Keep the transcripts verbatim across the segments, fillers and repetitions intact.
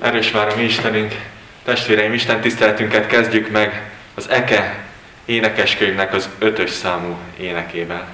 Erős váró mi Istenünk, testvéreim, Isten tiszteletünket kezdjük meg az Eke énekeskönyvnek az ötös számú énekével.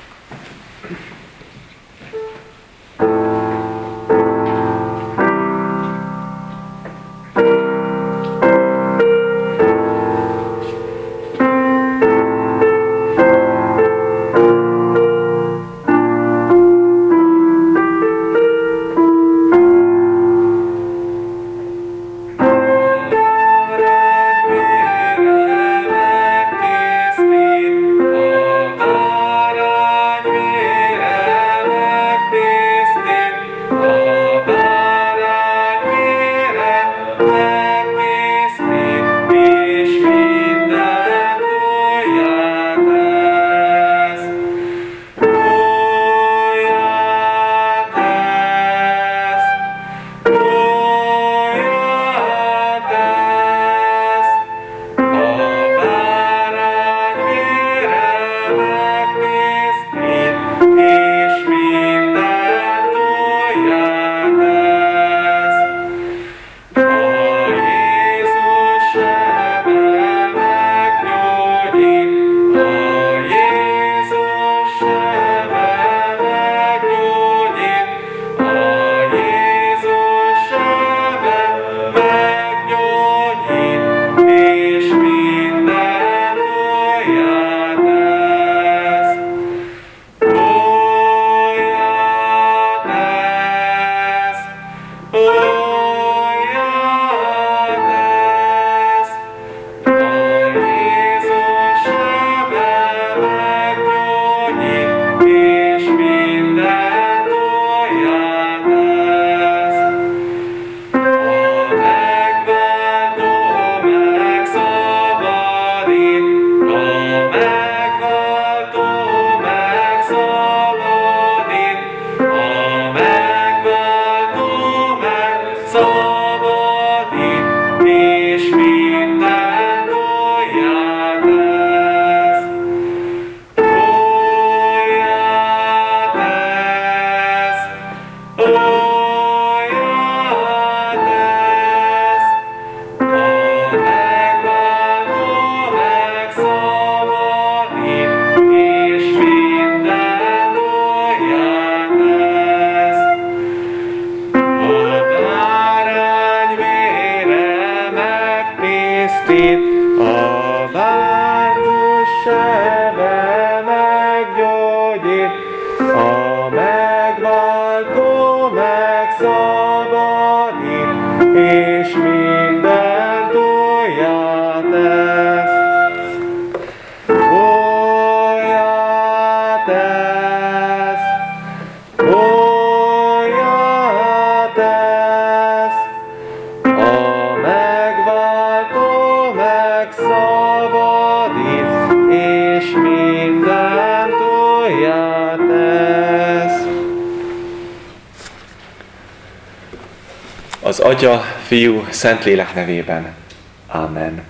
Az Atya, Fiú, Szentlélek nevében. Amen.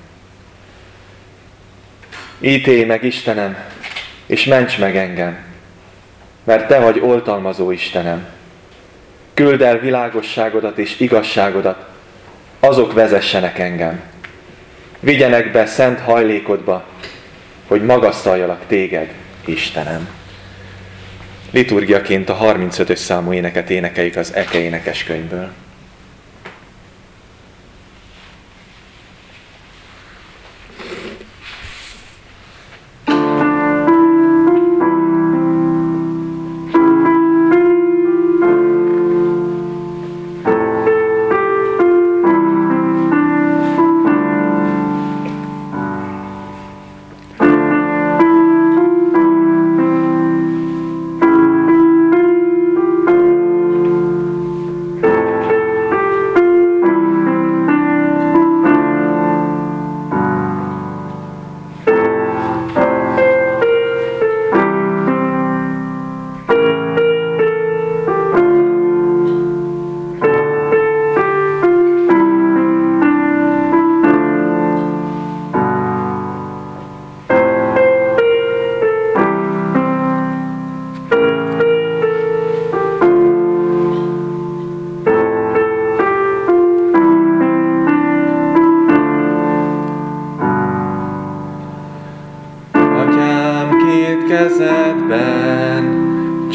Ítélj meg, Istenem, és ments meg engem, mert Te vagy oltalmazó Istenem. Küld el világosságodat és igazságodat, azok vezessenek engem. Vigyenek be szent hajlékodba, hogy magasztaljalak Téged, Istenem. Liturgiaként a harmincötös számú éneket énekeljük az Eke énekeskönyvből.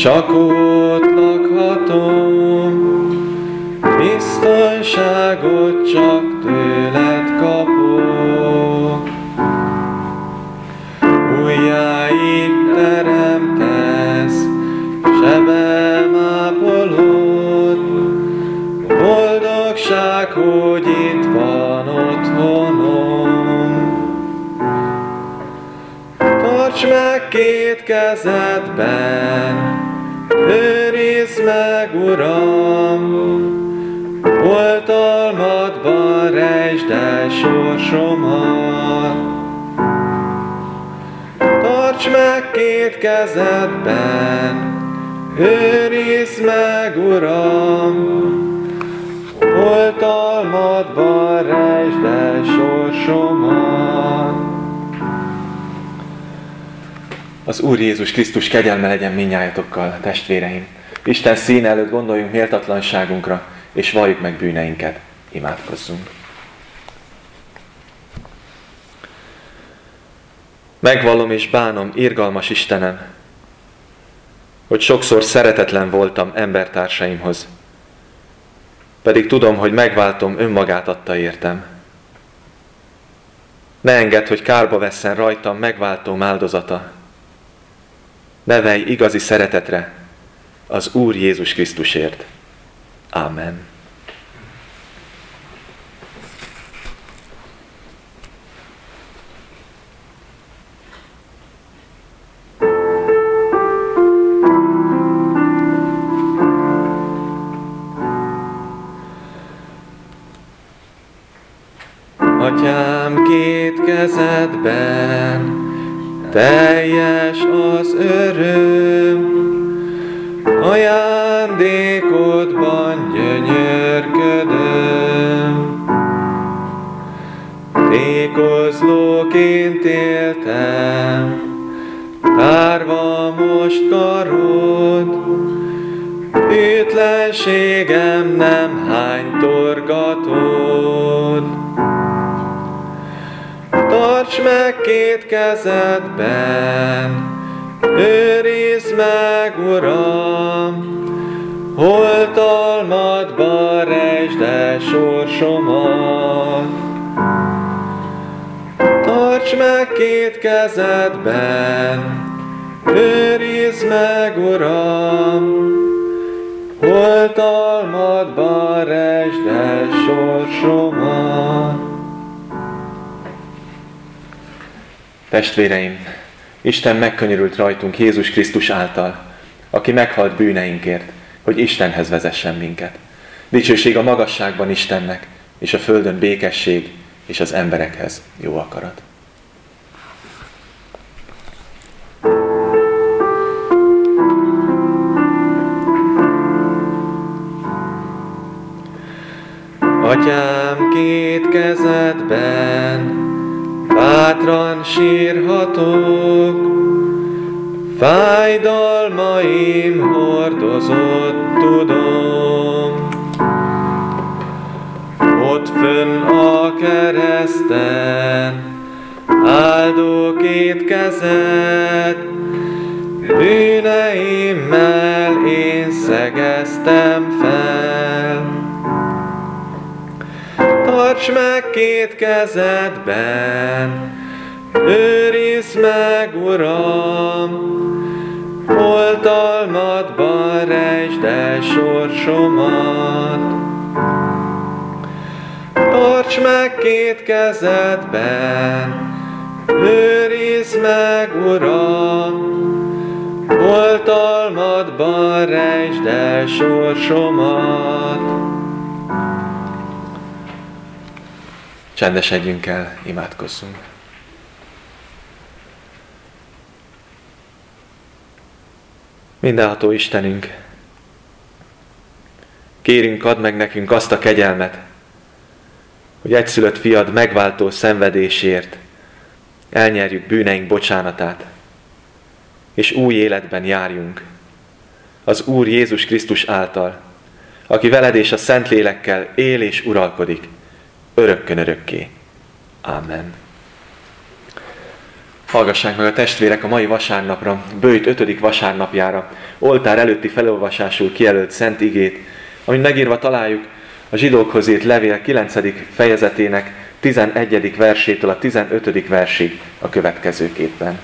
csak ott lakhatom, biztonságot csak tőled kapok. Újjáig teremtesz, sebem ápolod, boldogság, hogy itt van otthonom. Tarts meg két kezedben, őrizd meg, Uram, oltalmadban rejtsd el sorsomat. Tarts meg két kezedben, őrizd meg, Uram, oltalmadban rejtsd el sorsomat. Az Úr Jézus Krisztus kegyelme legyen mindnyájatokkal, testvéreim! Isten színe előtt gondoljunk méltatlanságunkra, és valljuk meg bűneinket. Imádkozzunk! Megvallom és bánom, irgalmas Istenem, hogy sokszor szeretetlen voltam embertársaimhoz, pedig tudom, hogy megváltom önmagát adta értem. Ne engedd, hogy kárba vesszen rajtam megváltóm áldozata. Nevelj igazi szeretetre az Úr Jézus Krisztusért. Ámen. Atyám, két kezedben teljes az öröm, ajándékodban gyönyörködöm. Tékozlóként éltem, tárva most karod, ütlenségem nem hánytorgatod. Tarts meg két kezedben, őrizd meg, Uram, oltalmadban rejtsd el sorsomat. Tarts meg két kezedben, őrizd meg, Uram, oltalmadban rejtsd el sorsomat. Testvéreim, Isten megkönyörült rajtunk Jézus Krisztus által, aki meghalt bűneinkért, hogy Istenhez vezessen minket. Dicsőség a magasságban Istennek, és a földön békesség, és az emberekhez jó akarat. Atyám, két kezedben bátran sírhatok, fájdalmaim hordozott tudom. Ott fönn a kereszten áldó két kezed, bűneimmel én szegeztem fel. Tarts meg két kezedben, őrizd meg, Uram, oltalmadban rejtsd el sorsomat. Tarts meg két kezedben, őrizd meg, Uram, oltalmadban rejtsd el sorsomat. Csendesedjünk el, imádkozzunk. Mindenható Istenünk, kérünk, add meg nekünk azt a kegyelmet, hogy egyszülött fiad megváltó szenvedésért elnyerjük bűneink bocsánatát, és új életben járjunk az Úr Jézus Krisztus által, aki veled és a Szentlélekkel él és uralkodik, örökkön örökké. Ámen. Hallgassák meg a testvérek a mai vasárnapra, böjt ötödik vasárnapjára, oltár előtti felolvasásul kijelölt szent igét, amit megírva találjuk a zsidókhoz írt levél kilencedik fejezetének tizenegyedik versétől a tizenötödik versig a következőképpen.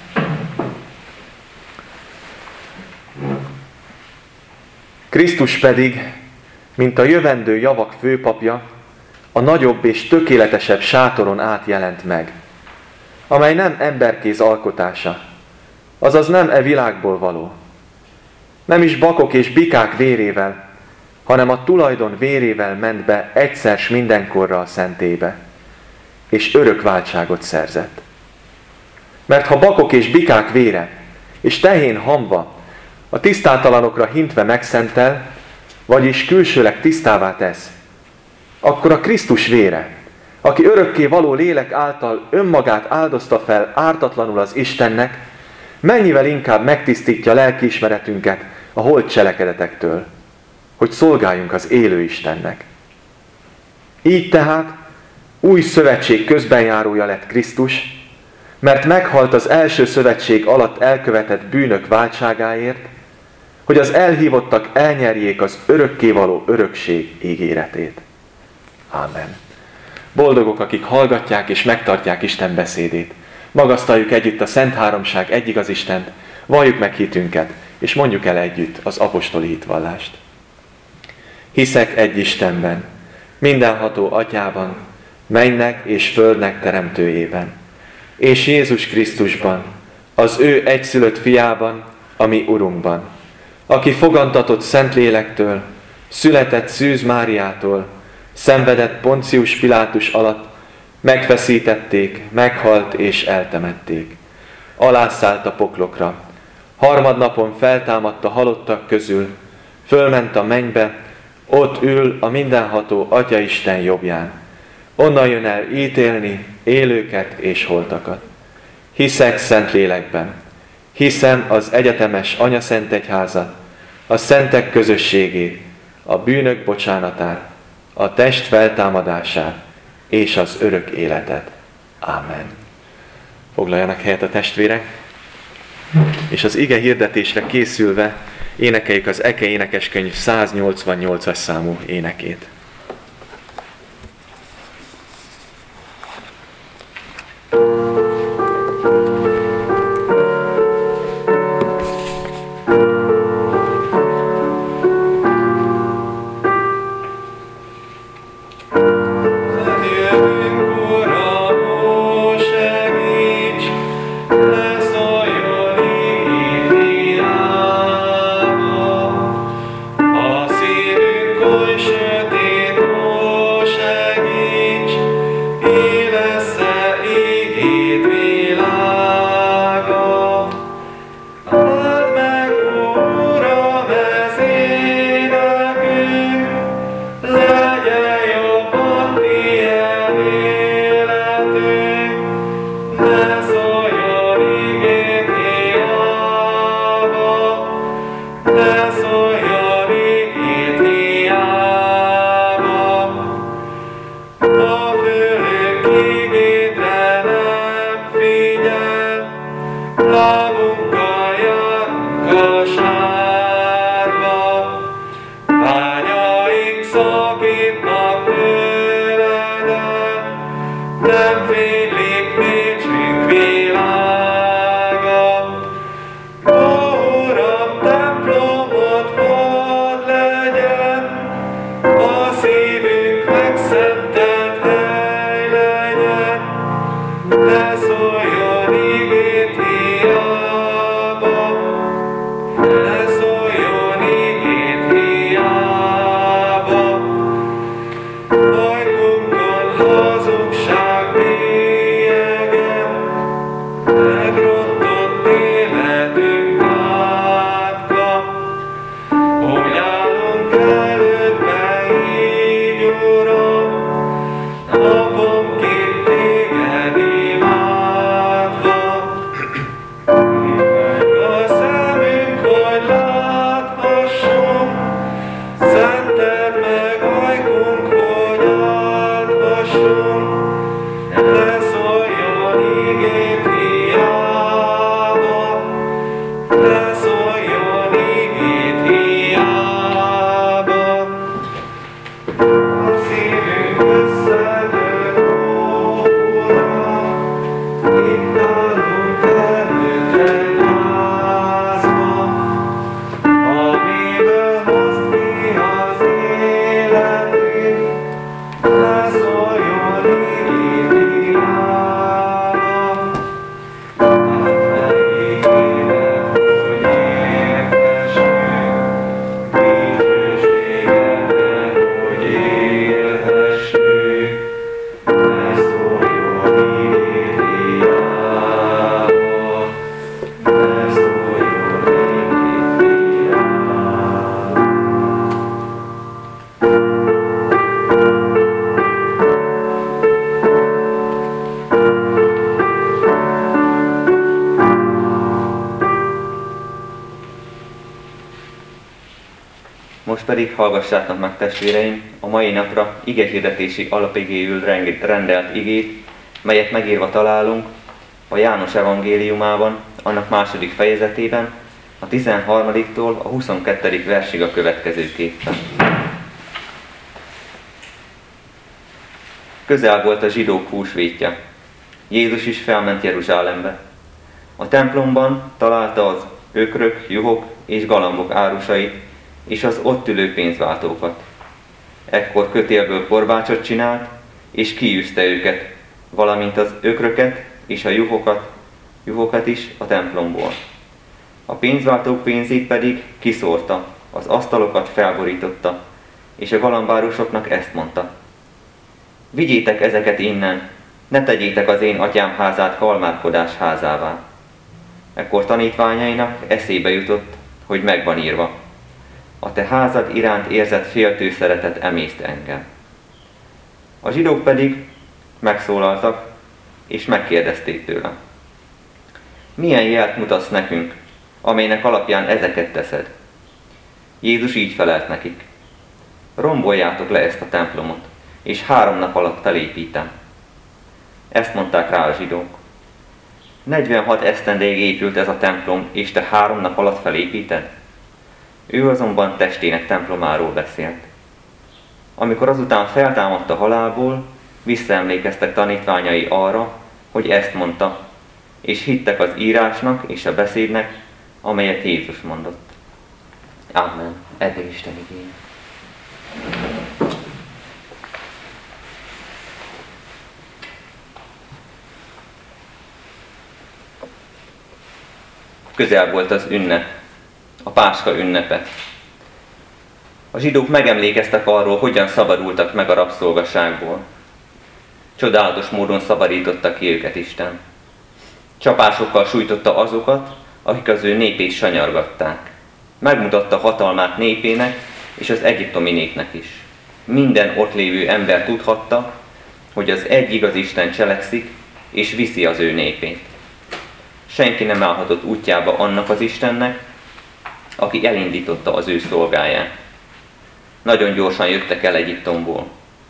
Krisztus pedig, mint a jövendő javak főpapja, a nagyobb és tökéletesebb sátoron át jelent meg, amely nem emberkéz alkotása, azaz nem e világból való. Nem is bakok és bikák vérével, hanem a tulajdon vérével ment be egyszer s mindenkorra a szentélybe, és örök váltságot szerzett. Mert ha bakok és bikák vére, és tehén hamva, a tisztátalanokra hintve megszentel, vagyis külsőleg tisztává tesz, akkor a Krisztus vére, aki örökké való lélek által önmagát áldozta fel ártatlanul az Istennek, mennyivel inkább megtisztítja lelkiismeretünket a holt cselekedetektől, hogy szolgáljunk az élő Istennek. Így tehát új szövetség közbenjárója lett Krisztus, mert meghalt az első szövetség alatt elkövetett bűnök váltságáért, hogy az elhívottak elnyerjék az örökkévaló örökség ígéretét. Ámen. Boldogok, akik hallgatják és megtartják Isten beszédét. Magasztaljuk együtt a Szent Háromság egyigaz Istent, valljuk meg hitünket, és mondjuk el együtt az apostoli hitvallást. Hiszek egy Istenben, mindenható Atyában, mennynek és földnek teremtőjében, és Jézus Krisztusban, az ő egyszülött fiában, a mi Urunkban, aki fogantatott Szentlélektől, született Szűz Máriától, szenvedett Poncius Pilátus alatt, megfeszítették, meghalt és eltemették. Alászállt a poklokra, harmadnapon feltámadt a halottak közül, fölment a mennybe, ott ül a mindenható Atyaisten jobbján. Onnan jön el ítélni élőket és holtakat. Hiszek Szentlélekben, hiszem az egyetemes Anyaszentegyházat, a szentek közösségét, a bűnök bocsánatát, a test feltámadását és az örök életet. Ámen. Foglaljanak helyet a testvérek, és az ige hirdetésre készülve énekeljük az Eke énekeskönyv száznyolcvannyolcas számú énekét. Szívünk megszentelt hely legyen, pedig hallgassátok meg, testvéreim, a mai napra igehirdetési alapigéül rendelt igét, melyet megírva találunk a János evangéliumában, annak második fejezetében, a tizenharmadiktól a huszonkettedik versig a következőképpen. Közel volt a zsidók húsvétja. Jézus is felment Jeruzsálembe. A templomban találta az ökrök, juhok és galambok árusait, és az ott ülő pénzváltókat. Ekkor kötélből korbácsot csinált, és kiűzte őket, valamint az ökröket és a juhokat, juhokat is a templomból. A pénzváltók pénzét pedig kiszórta, az asztalokat felborította, és a galambárusoknak ezt mondta: vigyétek ezeket innen, ne tegyétek az én atyám házát kalmárkodás házává. Ekkor tanítványainak eszébe jutott, hogy megvan írva: a te házad iránt érzett féltő szeretet emészt engem. A zsidók pedig megszólaltak, és megkérdezték tőle: milyen jelt mutatsz nekünk, amelynek alapján ezeket teszed? Jézus így felelt nekik: romboljátok le ezt a templomot, és három nap alatt felépítem. Ezt mondták rá a zsidók: negyvenhat esztendeig épült ez a templom, és te három nap alatt felépíted? Ő azonban testének templomáról beszélt. Amikor azután feltámadt a halálból, visszaemlékeztek tanítványai arra, hogy ezt mondta, és hittek az írásnak és a beszédnek, amelyet Jézus mondott. Amen. Eddig Isten igény. Közel volt az ünnep, a Páska ünnepe. A zsidók megemlékeztek arról, hogyan szabadultak meg a rabszolgaságból. Csodálatos módon szabadította ki őket Isten. Csapásokkal sújtotta azokat, akik az ő népét sanyargatták. Megmutatta hatalmát népének és az egyiptomi népnek is. Minden ott lévő ember tudhatta, hogy az egy igaz Isten cselekszik és viszi az ő népét. Senki nem állhatott útjába annak az Istennek, aki elindította az ő szolgáját. Nagyon gyorsan jöttek el Egyiptomból.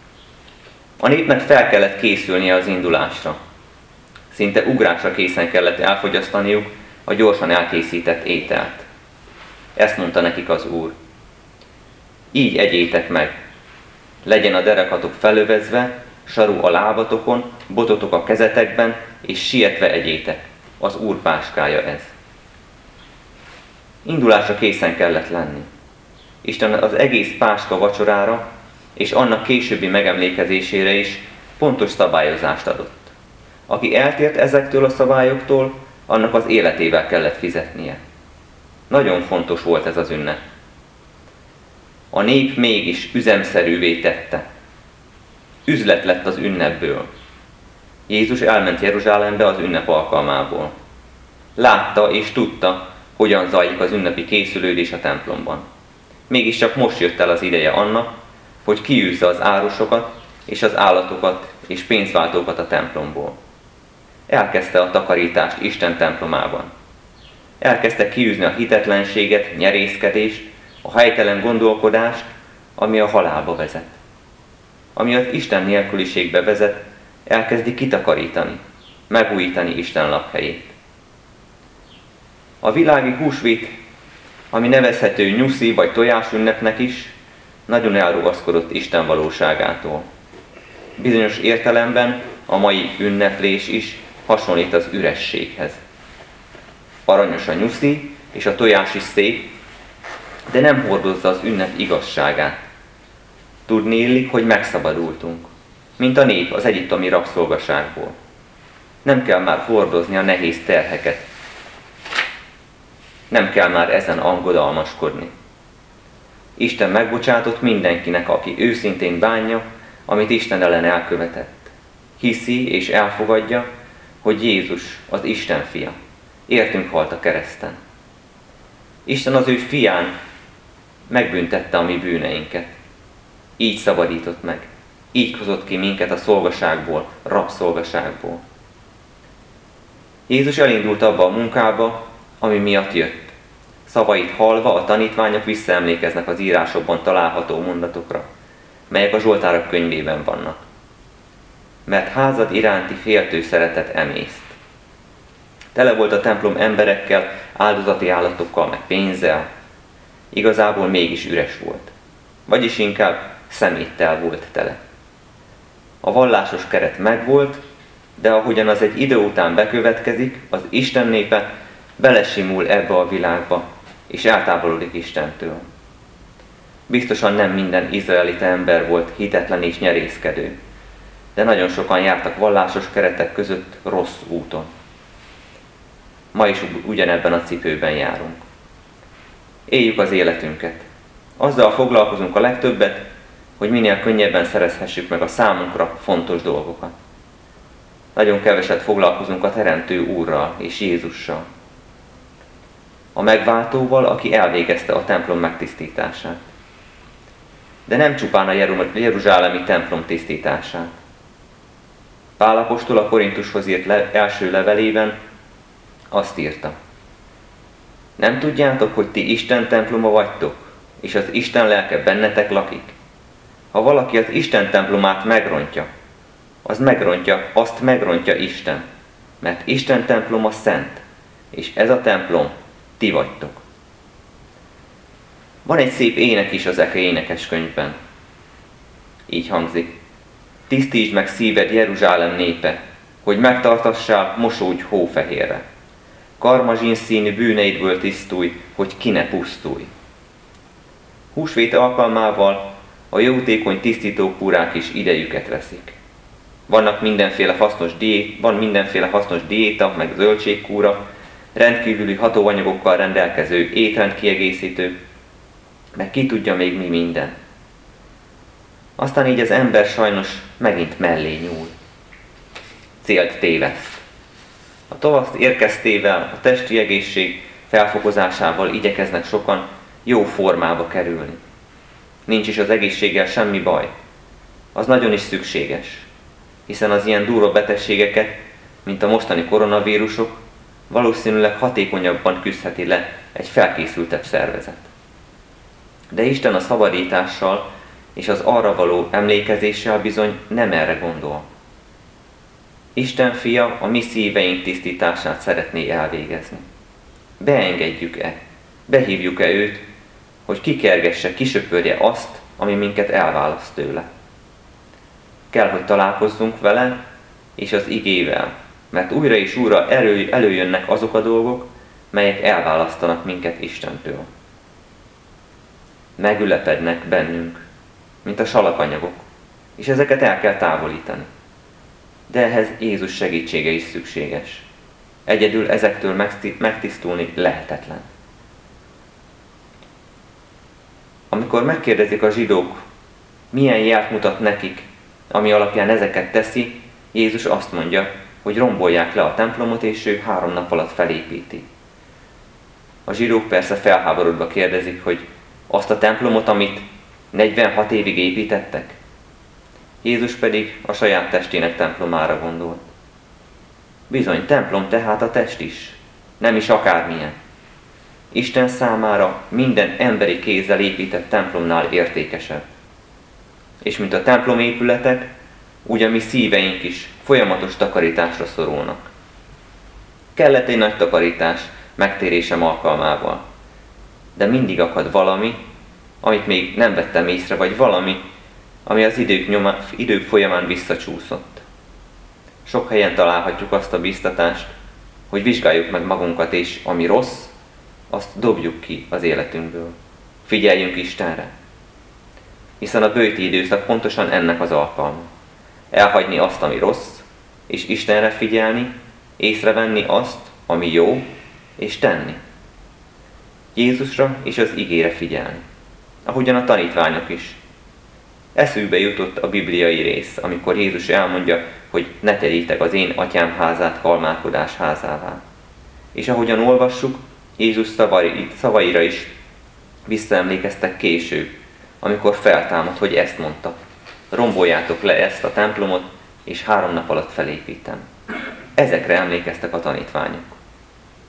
A népnek fel kellett készülnie az indulásra. Szinte ugrásra készen kellett elfogyasztaniuk a gyorsan elkészített ételt. Ezt mondta nekik az Úr: így egyétek meg, legyen a derekatok felövezve, saru a lábatokon, bototok a kezetekben, és sietve egyétek. Az Úr páskája ez. Indulásra készen kellett lenni. Isten az egész Páska vacsorára és annak későbbi megemlékezésére is pontos szabályozást adott. Aki eltért ezektől a szabályoktól, annak az életével kellett fizetnie. Nagyon fontos volt ez az ünnep. A nép mégis üzemszerűvé tette. Üzlet lett az ünnepből. Jézus elment Jeruzsálembe az ünnep alkalmából. Látta és tudta, hogyan zajlik az ünnepi készülődés a templomban. Mégiscsak most jött el az ideje annak, hogy kiűzze az árusokat és az állatokat és pénzváltókat a templomból. Elkezdte a takarítást Isten templomában. Elkezdte kiűzni a hitetlenséget, nyerészkedést, a helytelen gondolkodást, ami a halálba vezet. Ami az Isten nélküliségbe vezet, elkezdi kitakarítani, megújítani Isten lakhelyét. A világi húsvét, ami nevezhető nyuszi vagy tojás ünnepnek is, nagyon elrugaszkodott Isten valóságától. Bizonyos értelemben a mai ünneplés is hasonlít az ürességhez. Aranyos a nyuszi és a tojás is szép, de nem hordozza az ünnep igazságát. Tudni illik, hogy megszabadultunk, mint a nép az egyiptomi rabszolgaságból. Nem kell már hordozni a nehéz terheket. Nem kell már ezen angodalmaskodni. Isten megbocsátott mindenkinek, aki őszintén bánja, amit Isten ellen elkövetett. Hiszi és elfogadja, hogy Jézus az Isten fia. Értünk halt a kereszten. Isten az ő fián megbüntette a mi bűneinket. Így szabadított meg. Így hozott ki minket a szolgaságból, rabszolgaságból. Jézus elindult abba a munkába, ami miatt jött. Szavait hallva a tanítványok visszaemlékeznek az írásokban található mondatokra, melyek a Zsoltárok könyvében vannak. Mert házad iránti féltő szeretet emészt. Tele volt a templom emberekkel, áldozati állatokkal, meg pénzzel. Igazából mégis üres volt. Vagyis inkább szeméttel volt tele. A vallásos keret megvolt, de ahogyan az egy idő után bekövetkezik, az Isten népe belesimul ebbe a világba, és eltávolodik Istentől. Biztosan nem minden izraelita ember volt hitetlen és nyerészkedő, de nagyon sokan jártak vallásos keretek között rossz úton. Ma is ugyanebben a cipőben járunk. Éljük az életünket. Azzal foglalkozunk a legtöbbet, hogy minél könnyebben szerezhessük meg a számunkra fontos dolgokat. Nagyon keveset foglalkozunk a Teremtő Úrral és Jézussal. A megváltóval, aki elvégezte a templom megtisztítását. De nem csupán a jeruzsálemi templom tisztítását. Pál apostol a Korintushoz írt le, első levelében azt írta: nem tudjátok, hogy ti Isten temploma vagytok, és az Isten lelke bennetek lakik? Ha valaki az Isten templomát megrontja, az megrontja, azt megrontja Isten, mert Isten temploma szent, és ez a templom ti vagytok. Van egy szép ének is az Eke énekeskönyvben. Így hangzik: tisztítsd meg szíved, Jeruzsálem népe, hogy megtartassál, mosódj hófehérre. Karmazsin színű bűneidből tisztulj, hogy ki ne pusztulj. Húsvét alkalmával a jótékony tisztítókúrák is idejüket veszik. Vannak mindenféle hasznos diét, van mindenféle hasznos diéta, meg zöldségkúra, rendkívüli hatóanyagokkal rendelkező étrendkiegészítő, meg ki tudja még mi minden. Aztán így az ember sajnos megint mellé nyúl. Célt téveszt. A tavasz érkeztével, a testi egészség felfokozásával igyekeznek sokan jó formába kerülni. Nincs is az egészséggel semmi baj. Az nagyon is szükséges, hiszen az ilyen durva betegségeket, mint a mostani koronavírusok, valószínűleg hatékonyabban küzdheti le egy felkészültebb szervezet. De Isten a szabadítással és az arra való emlékezéssel bizony nem erre gondol. Isten fia a mi szíveink tisztítását szeretné elvégezni. Beengedjük-e, behívjuk-e őt, hogy kikergesse, kisöpörje azt, ami minket elválaszt tőle. Kell, hogy találkozzunk vele és az igével, mert újra és újra elő, előjönnek azok a dolgok, melyek elválasztanak minket Istentől. Megülepednek bennünk, mint a salakanyagok, és ezeket el kell távolítani. De ehhez Jézus segítsége is szükséges. Egyedül ezektől megtisztulni lehetetlen. Amikor megkérdezik a zsidók, milyen jelt mutat nekik, ami alapján ezeket teszi, Jézus azt mondja, hogy rombolják le a templomot, és ő három nap alatt felépíti. A zsidók persze felháborodva kérdezik, hogy azt a templomot, amit negyvenhat évig építettek? Jézus pedig a saját testének templomára gondolt. Bizony, templom tehát a test is, nem is akármilyen. Isten számára minden emberi kézzel épített templomnál értékesebb. És mint a templomépületek, úgy a mi szíveink is folyamatos takarításra szorulnak. Kellett egy nagy takarítás megtérésem alkalmával, de mindig akad valami, amit még nem vettem észre, vagy valami, ami az idők, nyoma, idők folyamán visszacsúszott. Sok helyen találhatjuk azt a biztatást, hogy vizsgáljuk meg magunkat, és ami rossz, azt dobjuk ki az életünkből. Figyeljünk Istenre. Hiszen a böjti időszak pontosan ennek az alkalma. Elhagyni azt, ami rossz, és Istenre figyelni, észrevenni azt, ami jó, és tenni. Jézusra és az igére figyelni. Ahogyan a tanítványok is. Eszükbe jutott a bibliai rész, amikor Jézus elmondja, hogy ne tegyétek az én atyám házát kalmálkodás házává. És ahogyan olvassuk, Jézus szavaira is visszaemlékeztek később, amikor feltámad, hogy ezt mondta: romboljátok le ezt a templomot, és három nap alatt felépítem. Ezekre emlékeztek a tanítványok.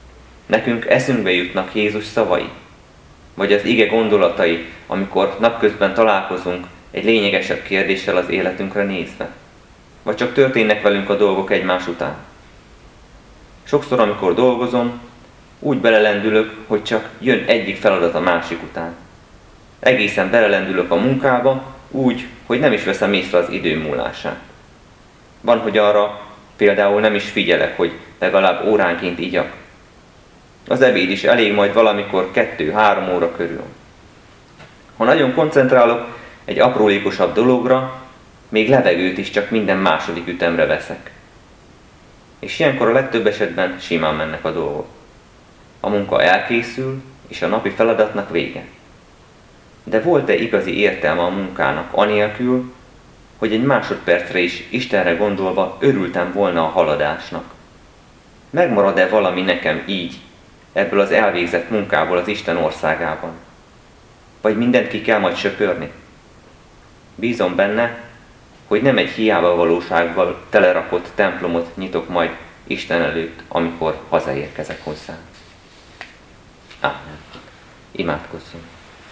Nekünk eszünkbe jutnak Jézus szavai, vagy az ige gondolatai, amikor napközben találkozunk egy lényegesebb kérdéssel az életünkre nézve, vagy csak történnek velünk a dolgok egymás után. Sokszor, amikor dolgozom, úgy belelendülök, hogy csak jön egyik feladat a másik után. Egészen belelendülök a munkába, úgy, hogy nem is veszem észre az idő múlását. Van, hogy arra például nem is figyelek, hogy legalább óránként igyak. Az ebéd is elég majd valamikor kettő-három óra körül. Ha nagyon koncentrálok egy aprólékosabb dologra, még levegőt is csak minden második ütemre veszek. És ilyenkor a legtöbb esetben simán mennek a dolgok. A munka elkészül, és a napi feladatnak vége. De volt-e igazi értelme a munkának anélkül, hogy egy másodpercre is Istenre gondolva örültem volna a haladásnak? Megmarad-e valami nekem így, ebből az elvégzett munkából az Isten országában? Vagy mindent ki kell majd söpörni? Bízom benne, hogy nem egy hiába valósággal telerakott templomot nyitok majd Isten előtt, amikor hazaérkezek hozzá. Ámen. Imádkozzunk.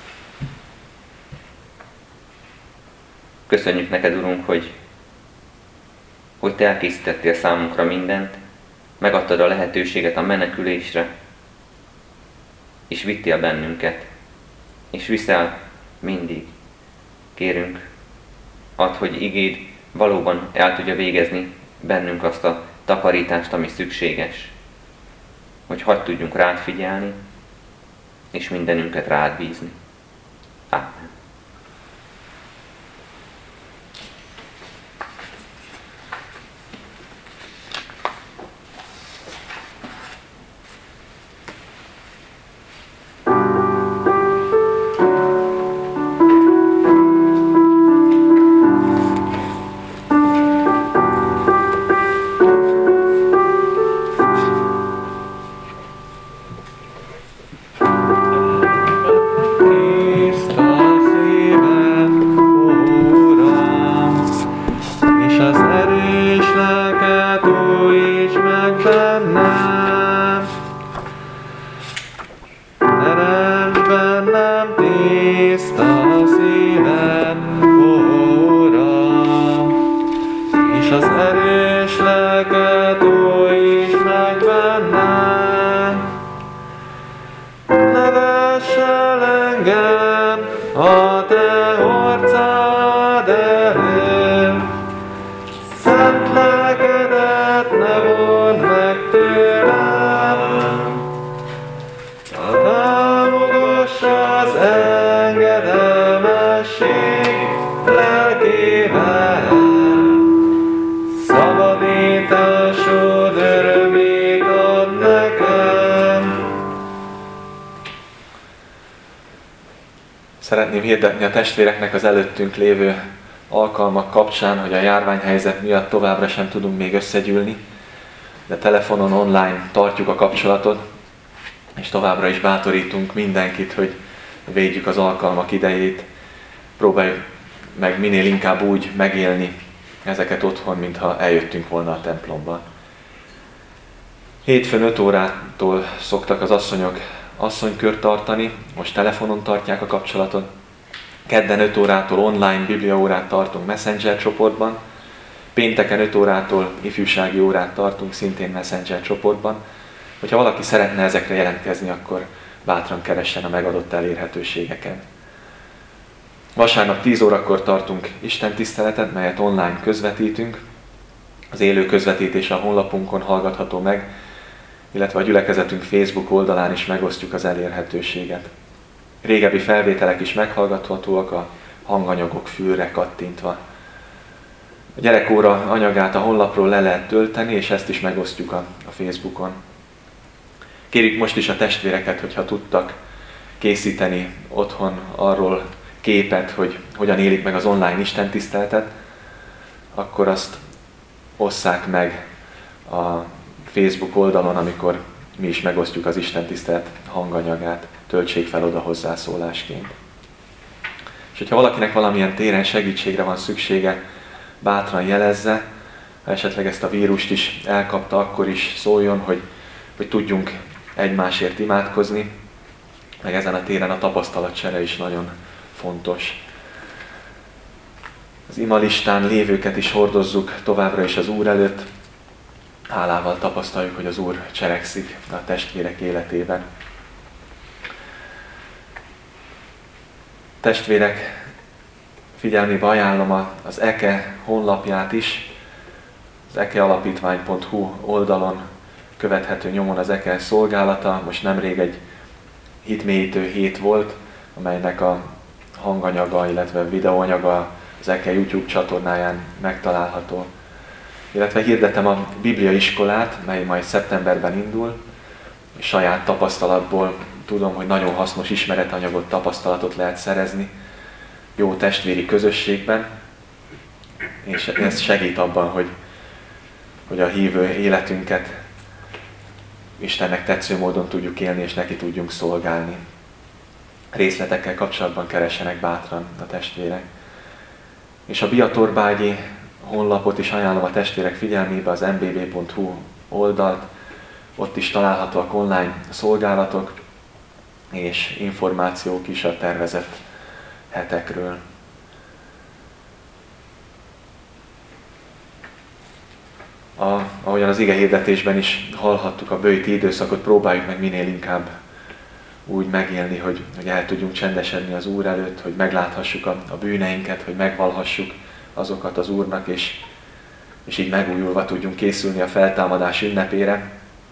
Köszönjük neked, Urunk, hogy, hogy Te elkészítettél számunkra mindent, megadtad a lehetőséget a menekülésre, és vittél bennünket, és viszel mindig. Kérünk, add, hogy igéd valóban el tudja végezni bennünk azt a takarítást, ami szükséges, hogy hadd tudjunk rád figyelni, és mindenünket rád bízni. Ámen. Szeretném hirdetni a testvéreknek az előttünk lévő alkalmak kapcsán, hogy a járványhelyzet miatt továbbra sem tudunk még összegyűlni, de telefonon, online tartjuk a kapcsolatot, és továbbra is bátorítunk mindenkit, hogy védjük az alkalmak idejét, próbáljuk meg minél inkább úgy megélni ezeket otthon, mintha eljöttünk volna a templomba. Hétfőn öt órától szoktak az asszonyok asszonykört tartani, most telefonon tartják a kapcsolatot. Kedden öt órától online bibliaórát tartunk Messenger csoportban. Pénteken öt órától ifjúsági órát tartunk szintén Messenger csoportban. Hogyha valaki szeretne ezekre jelentkezni, akkor bátran keressen a megadott elérhetőségeken. Vasárnap tíz órakor tartunk istentiszteletet, melyet online közvetítünk. Az élő közvetítés a honlapunkon hallgatható meg, illetve a gyülekezetünk Facebook oldalán is megosztjuk az elérhetőséget. Régebbi felvételek is meghallgathatóak a hanganyagok fülre kattintva. A gyerekóra anyagát a honlapról le lehet tölteni, és ezt is megosztjuk a, a Facebookon. Kérjük most is a testvéreket, hogyha tudtak készíteni otthon arról képet, hogy hogyan élik meg az online istentiszteletet, akkor azt osszák meg a Facebook oldalon, amikor mi is megosztjuk az istentisztelet hanganyagát, töltsék fel oda hozzászólásként. És hogyha valakinek valamilyen téren segítségre van szüksége, bátran jelezze, ha esetleg ezt a vírust is elkapta, akkor is szóljon, hogy, hogy tudjunk egymásért imádkozni, meg ezen a téren a tapasztalatcsere is nagyon fontos. Az imalistán lévőket is hordozzuk továbbra is az Úr előtt. Hálával tapasztaljuk, hogy az Úr cselekszik a testvérek életében. Testvérek, figyelmébe ajánlom az eke honlapját is. Az ekealapítvány pont hu oldalon követhető nyomon az eke szolgálata. Most nemrég egy hitmélyítő hét volt, amelynek a hanganyaga, illetve videóanyaga az eke YouTube csatornáján megtalálható. Illetve hirdetem a Biblia iskolát, mely majd szeptemberben indul, és saját tapasztalatból tudom, hogy nagyon hasznos ismeretanyagot, tapasztalatot lehet szerezni jó testvéri közösségben, és ez segít abban, hogy, hogy a hívő életünket Istennek tetsző módon tudjuk élni, és neki tudjunk szolgálni. Részletekkel kapcsolatban keressenek bátran a testvérek. És a Biatorbágyi honlapot is ajánlom a testvérek figyelmébe, az em bé bé pont hu oldalt. Ott is találhatóak online szolgálatok és információk is a tervezett hetekről. A, ahogyan az ige hirdetésben is hallhattuk, a böjti időszakot próbáljuk meg minél inkább úgy megélni, hogy, hogy el tudjunk csendesedni az Úr előtt, hogy megláthassuk a, a bűneinket, hogy megvalhassuk azokat az Úrnak, és, és így megújulva tudjunk készülni a feltámadás ünnepére.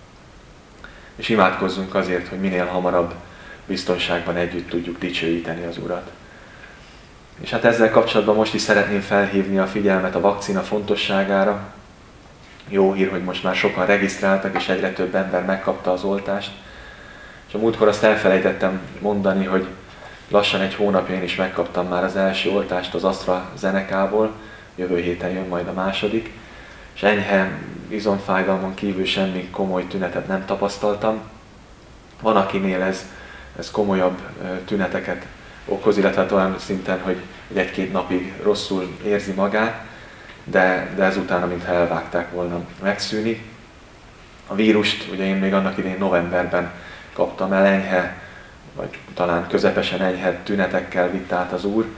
És imádkozzunk azért, hogy minél hamarabb biztonságban együtt tudjuk dicsőíteni az Urat. És hát ezzel kapcsolatban most is szeretném felhívni a figyelmet a vakcina fontosságára. Jó hír, hogy most már sokan regisztráltak, és egyre több ember megkapta az oltást. És a múltkor azt elfelejtettem mondani, hogy lassan egy hónapja én is megkaptam már az első oltást az AstraZeneca-ból, jövő héten jön majd a második, és enyhe izomfájdalmon kívül semmi komoly tünetet nem tapasztaltam. Van, akinél ez, ez komolyabb tüneteket okoz, illetve olyan szinten, hogy egy-két napig rosszul érzi magát, de, de ezután, mintha elvágták volna, megszűnik. A vírust ugye én még annak idején novemberben kaptam el, enyhe, vagy talán közepesen enyhe tünetekkel vitt át az Úr.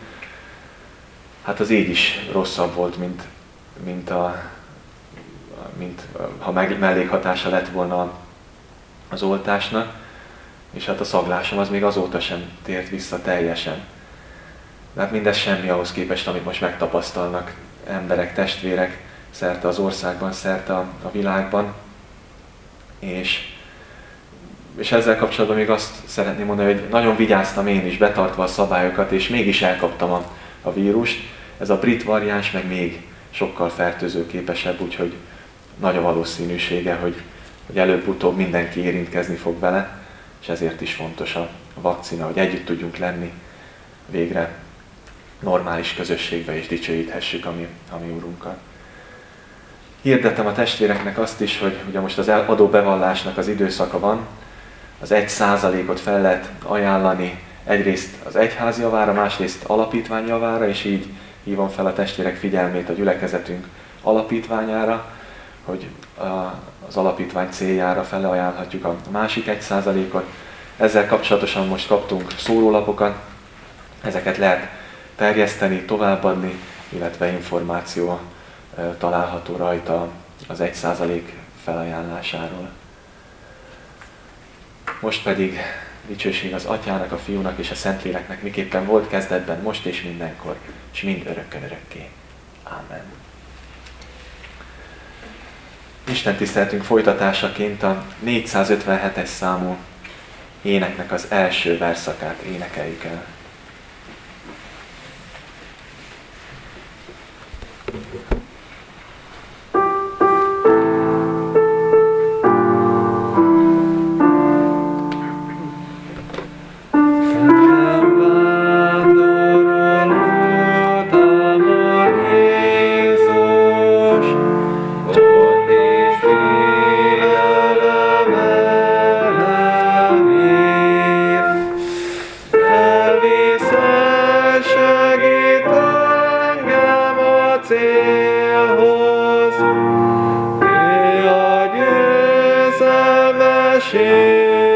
Hát az így is rosszabb volt, mint, mint, a, mint ha mellékhatása lett volna az oltásnak, és hát a szaglásom az még azóta sem tért vissza teljesen. De hát mindez semmi ahhoz képest, amit most megtapasztalnak emberek, testvérek szerte az országban, szerte a, a világban. És, és ezzel kapcsolatban még azt szeretném mondani, hogy nagyon vigyáztam én is, betartva a szabályokat, és mégis elkaptam a, a vírust. Ez a brit variáns meg még sokkal fertőzőképesebb, úgyhogy nagy a valószínűsége, hogy, hogy előbb-utóbb mindenki érintkezni fog vele, és ezért is fontos a vakcina, hogy együtt tudjunk lenni végre normális közösségbe, és dicsőíthessük a mi, a mi Úrunkat. Hirdetem a testvéreknek azt is, hogy ugye most az adóbevallásnak az időszaka van, az egy százalékot fel lehet ajánlani egyrészt az egyház javára, másrészt alapítvány javára, és így hívom fel a testvérek figyelmét a gyülekezetünk alapítványára, hogy az alapítvány céljára felajánlhatjuk a másik egy százalékot. Ezzel kapcsolatosan most kaptunk szórólapokat, ezeket lehet terjeszteni, továbbadni, illetve információ található rajta az egy százalék felajánlásáról. Most pedig dicsőség az Atyának, a Fiúnak és a Szentléleknek, miképpen volt kezdetben, most és mindenkor, és mind örökkön örökké. Ámen. Isten tiszteletünk folytatásaként a négyszázötvenhetes számú éneknek az első verszakát énekeljük el. célhoz, ő a győzelmesség.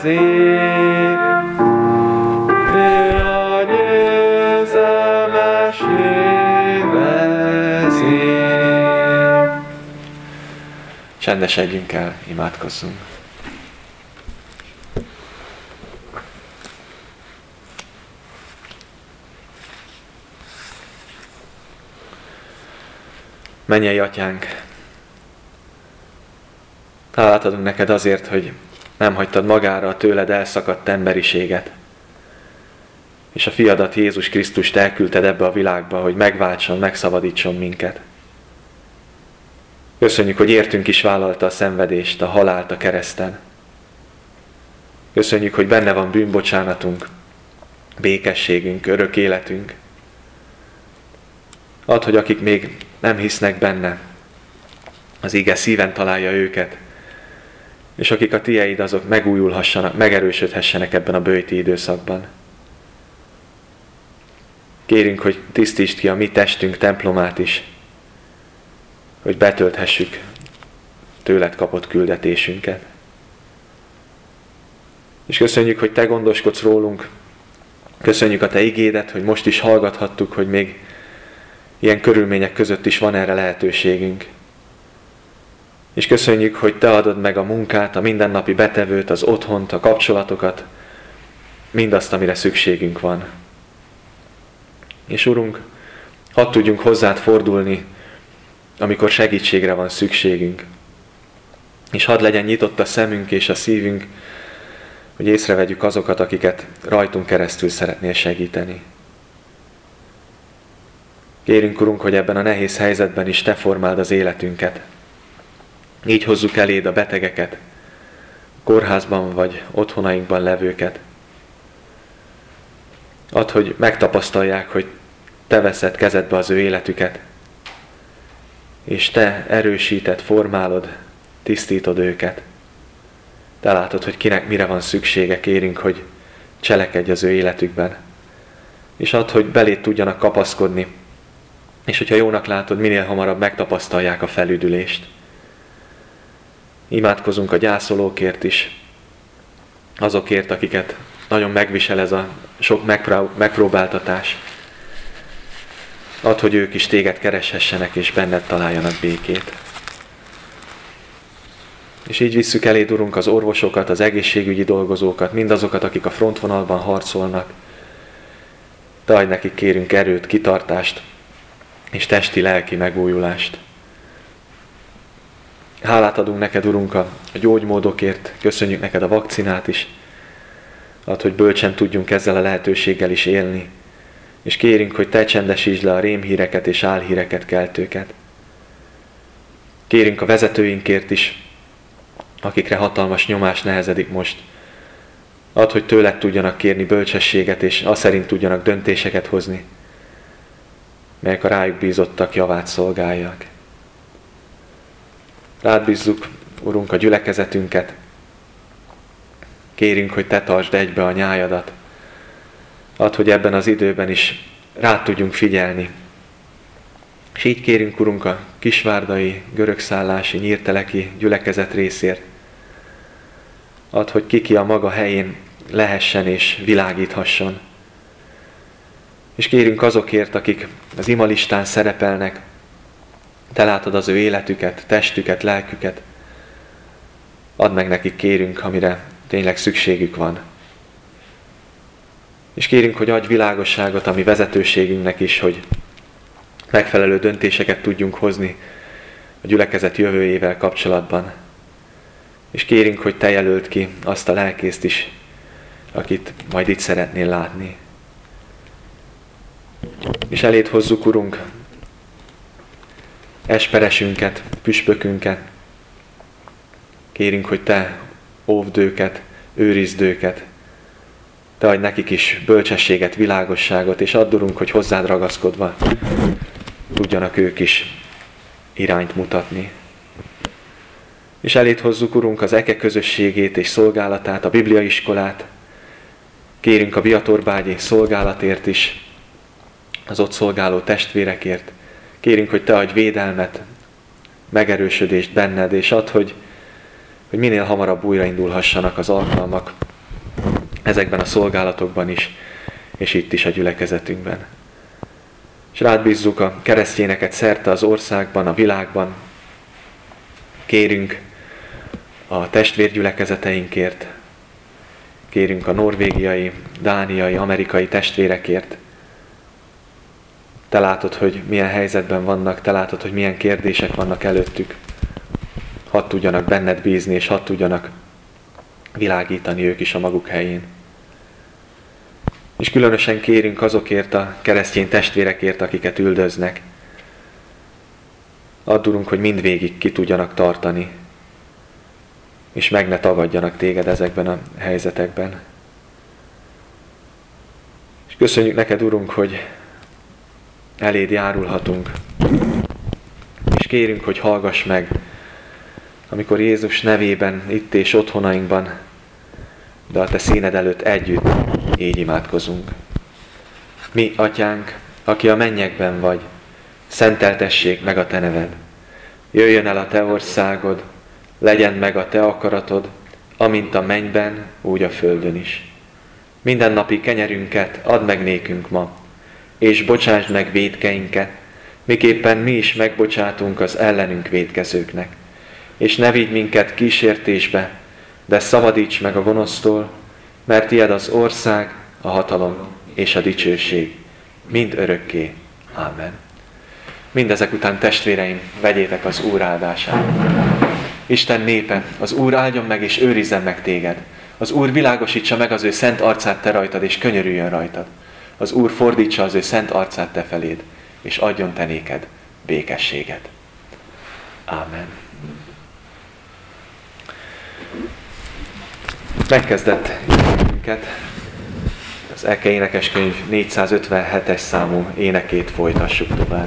Csendesedjünk el, imádkozzunk. Mennyei Atyánk, hálát adunk neked azért, hogy nem hagytad magára a tőled elszakadt emberiséget, és a fiadat, Jézus Krisztust elküldted ebbe a világba, hogy megváltson, megszabadítson minket. Köszönjük, hogy értünk is vállalta a szenvedést, a halált a kereszten. Köszönjük, hogy benne van bűnbocsánatunk, békességünk, örök életünk. Add, hogy akik még nem hisznek benne, az ige szíven találja őket, és akik a tieid, azok megújulhassanak, megerősödhessenek ebben a böjti időszakban. Kérünk, hogy tisztítsd ki a mi testünk templomát is, hogy betölthessük tőled kapott küldetésünket. És köszönjük, hogy te gondoskodsz rólunk, köszönjük a te igédet, hogy most is hallgathattuk, hogy még ilyen körülmények között is van erre lehetőségünk. És köszönjük, hogy te adod meg a munkát, a mindennapi betevőt, az otthont, a kapcsolatokat, mindazt, amire szükségünk van. És Urunk, hadd tudjunk hozzád fordulni, amikor segítségre van szükségünk. És hadd legyen nyitott a szemünk és a szívünk, hogy észrevegyük azokat, akiket rajtunk keresztül szeretnél segíteni. Kérünk, Urunk, hogy ebben a nehéz helyzetben is te formáld az életünket. Így hozzuk eléd a betegeket, kórházban vagy otthonainkban levőket. Add, hogy megtapasztalják, hogy te veszed kezedbe az ő életüket, és te erősíted, formálod, tisztítod őket. Te látod, hogy kinek mire van szüksége, kérünk, hogy cselekedj az ő életükben. És add, hogy beléd tudjanak kapaszkodni, és hogyha jónak látod, minél hamarabb megtapasztalják a felüdülést. Imádkozunk a gyászolókért is, azokért, akiket nagyon megvisel ez a sok megpróbáltatás. Add, hogy ők is téged kereshessenek, és benned találjanak békét. És így visszük eléd, Urunk, az orvosokat, az egészségügyi dolgozókat, mindazokat, akik a frontvonalban harcolnak. Te adj nekik, kérünk, erőt, kitartást, és testi-lelki megújulást. Hálát adunk neked, Urunk, a gyógymódokért, köszönjük neked a vakcinát is. Add, hogy bölcsen tudjunk ezzel a lehetőséggel is élni. És kérünk, hogy te csendesítsd le a rémhíreket és álhíreket keltőket. Kérünk a vezetőinkért is, akikre hatalmas nyomás nehezedik most. Add, hogy tőled tudjanak kérni bölcsességet, és azt szerint tudjanak döntéseket hozni, melyek a rájuk bízottak javát szolgálják. Rád bízzuk, Urunk, a gyülekezetünket. Kérünk, hogy te tartsd egybe a nyájadat. Add, hogy ebben az időben is rád tudjunk figyelni. És így kérünk, Urunk, a kisvárdai, görögszállási, nyírteleki gyülekezet részért. Add, hogy ki-ki a maga helyén lehessen és világíthasson. És kérünk azokért, akik az imalistán szerepelnek, te látod az ő életüket, testüket, lelküket. Add meg nekik, kérünk, amire tényleg szükségük van. És kérünk, hogy adj világosságot a mi vezetőségünknek is, hogy megfelelő döntéseket tudjunk hozni a gyülekezet jövőjével kapcsolatban. És kérünk, hogy te jelöld ki azt a lelkészt is, akit majd itt szeretnél látni. És eléd hozzuk, Urunk, esperesünket, püspökünket. Kérünk, hogy te óvd őket, őrizd őket. Te adj nekik is bölcsességet, világosságot, és add, Urunk, hogy hozzád ragaszkodva tudjanak ők is irányt mutatni. És eléd hozzuk, Urunk, az eke közösségét és szolgálatát, a bibliaiskolát. Kérünk a Biatorbágyi szolgálatért is, az ott szolgáló testvérekért. Kérünk, hogy te adj védelmet, megerősödést benned, és add, hogy, hogy minél hamarabb újraindulhassanak az alkalmak, ezekben a szolgálatokban is, és itt is a gyülekezetünkben. És rád bízzuk a keresztényeket szerte az országban, a világban. Kérünk a testvérgyülekezeteinkért, kérünk a norvégiai, dániai, amerikai testvérekért. Te látod, hogy milyen helyzetben vannak, te látod, hogy milyen kérdések vannak előttük. Hadd tudjanak benned bízni, és hadd tudjanak világítani ők is a maguk helyén. És különösen kérünk azokért a keresztény testvérekért, akiket üldöznek. Add, Urunk, hogy mindvégig ki tudjanak tartani, és meg ne tagadjanak téged ezekben a helyzetekben. És köszönjük neked, Urunk, hogy eléd járulhatunk, és kérünk, hogy hallgass meg, amikor Jézus nevében, itt és otthonainkban, de a te színed előtt együtt így imádkozunk. Mi, Atyánk, aki a mennyekben vagy, szenteltessék meg a te neved. Jöjjön el a te országod, legyen meg a te akaratod, amint a mennyben, úgy a földön is. Mindennapi kenyerünket add meg nékünk ma, és bocsásd meg vétkeinket, miképpen mi is megbocsátunk az ellenünk vétkezőknek. És ne vigy minket kísértésbe, de szabadíts meg a gonosztól, mert tied az ország, a hatalom és a dicsőség, mind örökké. Ámen. Mindezek után, testvéreim, vegyétek az Úr áldását. Isten népe, az Úr áldjon meg és őrizzen meg téged. Az Úr világosítsa meg az ő szent arcát te rajtad, és könyörüljön rajtad. Az Úr fordítsa az ő szent arcát te feléd, és adjon te néked békességet. Ámen. Megkezdett énekünket, az Eke énekeskönyv négyszázötvenhetes számú énekét folytassuk tovább.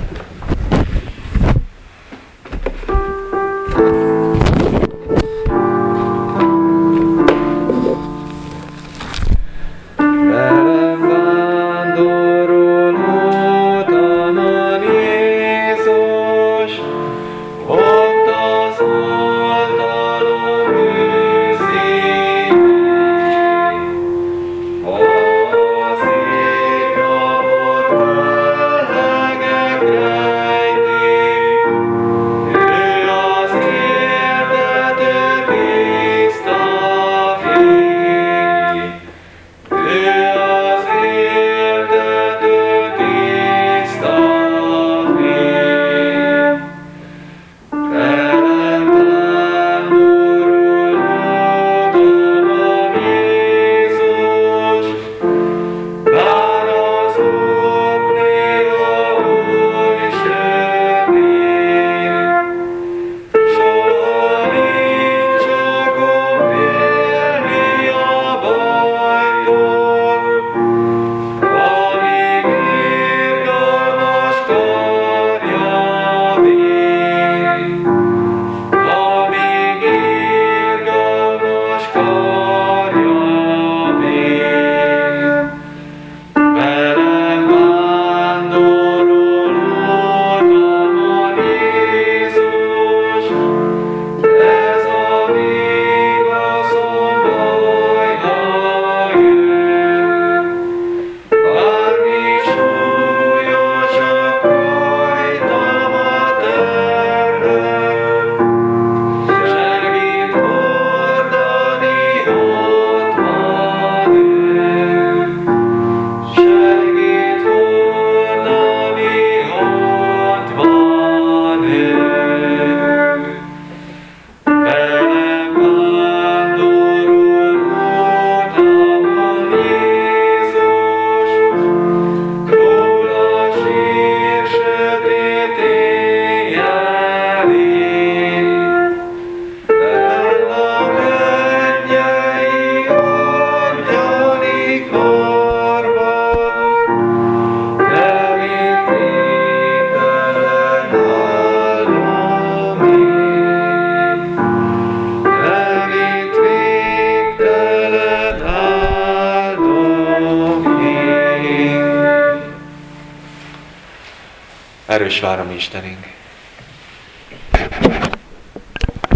Erős vár a mi Istenünk.